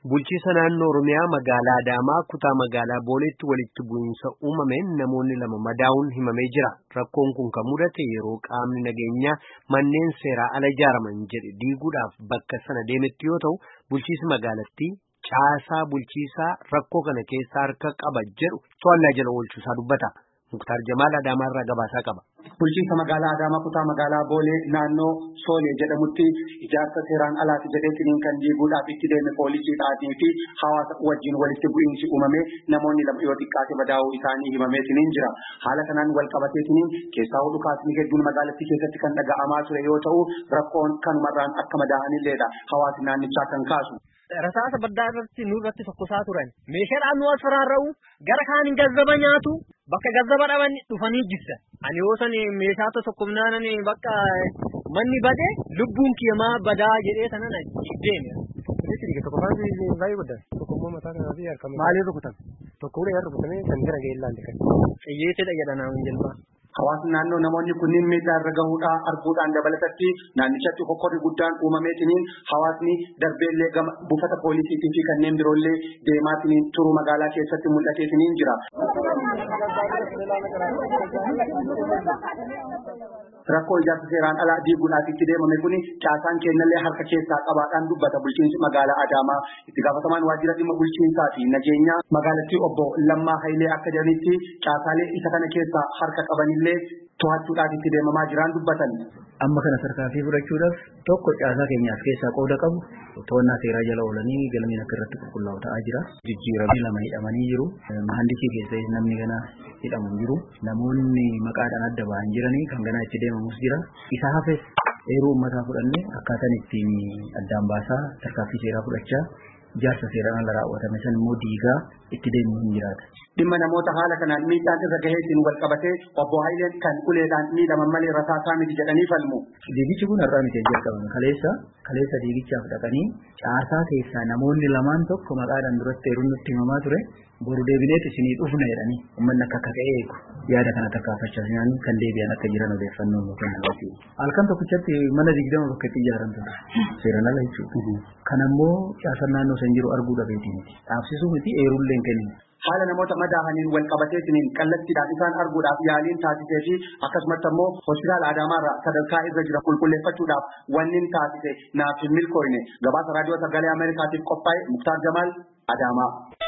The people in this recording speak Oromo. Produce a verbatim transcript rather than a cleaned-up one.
Bulchiisa naannoo Oromiyaa magaalaa Adaamaa kutaa magaalaa Booleetti walitti bu'iinsa uumameen namoonni lama madaa'uun himamee jira. Rakkoon kun kan mudate yeroo qaamni nageenyaa manneen seeraa ala ijaaraman jedhe diiguudhaaf bakka sana deemetti yoo ta'u, bulchiisi magaalattii caasaa bulchiisaa rakkoo kana keessaa harka qaba jedhu to'annaa jala oolchuusaa dubbata. Muktaar Jamaal Adaamaa irraa gabaasaa qaba. Bulchiisa magaalaa Adaamaa kutaa magaalaa Boolee naannoo Soolee jedhamutti ijaarsa seeraan alaati jedheetiin kan diiguudhaaf itti deeme poolisiidhaatii fi hawaasa wajjin walitti bu'iinsi uumame namoonni lama yoo xiqqaate madaa'uu isaanii himameetiin jira. Haala kanaan wal qabateetiin keessaa dhukaasni hedduun magaalattii keessatti kan dhaga'amaa ture yoo ta'u rakkoon kanumarraan akka madaa'anilleedha hawaasni naannichaa kan kaasu. Rasaasa baddaa irratti nurratti tokkosaa turan. Meeshaadhaan nu asfaraarra'u gara kaaniin gazzaba nyaatu bakka gazzaba dhaban dhufanii jibsa. Ani yoo san meeshaa tokkumnaan bakka manni bade lubbuun kiyyamaa badaa jedhee sanan deeme. Itti tokko faansi baay'ee guddaa tokkummaa mataa kanaa fi harkama. Maaliif rukutan? Tokko ulee rukutamee kan gara geellaan kan. Xiyyeetedha jedhanaa hin jalbaa. Hawaasni naannoo namoonni kunniin miidhaa irra gahuudhaa arguudhaan dabalatatti naannichatti hokkorri guddaan uumameetiniin hawaasni darbeellee gama buufata poolisiitii fi kanneen biroollee deemaatiniin turuu magaalaa keessatti mul'ateetiniin jira. Rakkoo ijaarsa seeraan alaa diiguudhaaf itti deemame kuni caasaan kennallee harka keessaa qabaadhaan dubbata bulchiinsi magaalaa Adaamaa. Itti gaafatamaan waajjira dhimma bulchiinsaa fi nageenyaa magaalattii obbo Lammaa Hayilee akka jedhanitti caasaalee isa kana keessaa harka qabanillee to'achuudhaaf itti deemamaa jiran dubbatan. Amma kana tarkaanfii fudhachuudhaaf tokko caasaa keenyaaf keessaa qooda qabu to'annaa seeraa jala oolanii galmeen akka irratti qulqullaa'u ta'aa jira. Jijjiiramni lama hidhamanii jiru. Mahandisii keessa namni gana hidhamu jiru. Namoonni maqaadhaan adda ba'an jiranii kan ganaa itti deemamus jira. Isa hafes eeruu uummataa fudhannee akkaataan ittiin addaan baasaa tarkaanfii seeraa fudhachaa ijaarsa seeraan ala raawwatame san immoo diigaa itti deemu hin jiraata. Dhimma namoota haala kanaan miidhaan irra gaheetiin wal qabatee obbo Hayileen kan uleedhaan miidhaman malee rasaasaa miti jedhanii falmu. Diigichi kun har'aa miti jalqabame kaleessa kaleessa diigichaaf dhaqanii caasaa keessaa namoonni lamaan tokko maqaadhaan duratti eeruun nutti himamaa ture boru deebineet isinii dhufna jedhanii uummanni akka akka ta'e eegu yaada kana tarkaanfachaa jiran kan deebi'an akka jiran odeeffannoo yookaan namatti. Halkan tokkichatti mana digdama bakka itti ijaaran ture seeraan ala jechuudha. Kan ammoo caasaan naannoo san jiru arguu dhabeetii miti. Dhaabsisuu miti eerullee hin kennin. Haala namoota madaa'aniin wal qabateetiin kallattiidhaan isaan arguudhaaf yaaliin taasisee fi akkasumas immoo hospitaala Adaamaarraa sadarkaa irra jira qulqulleeffachuudhaaf wanni taasise naaf hin milkooyne. Gabaasa raadiyoo sagalee Ameerikaatiif qophaa'e Muktaar Jamaal Adaamaa.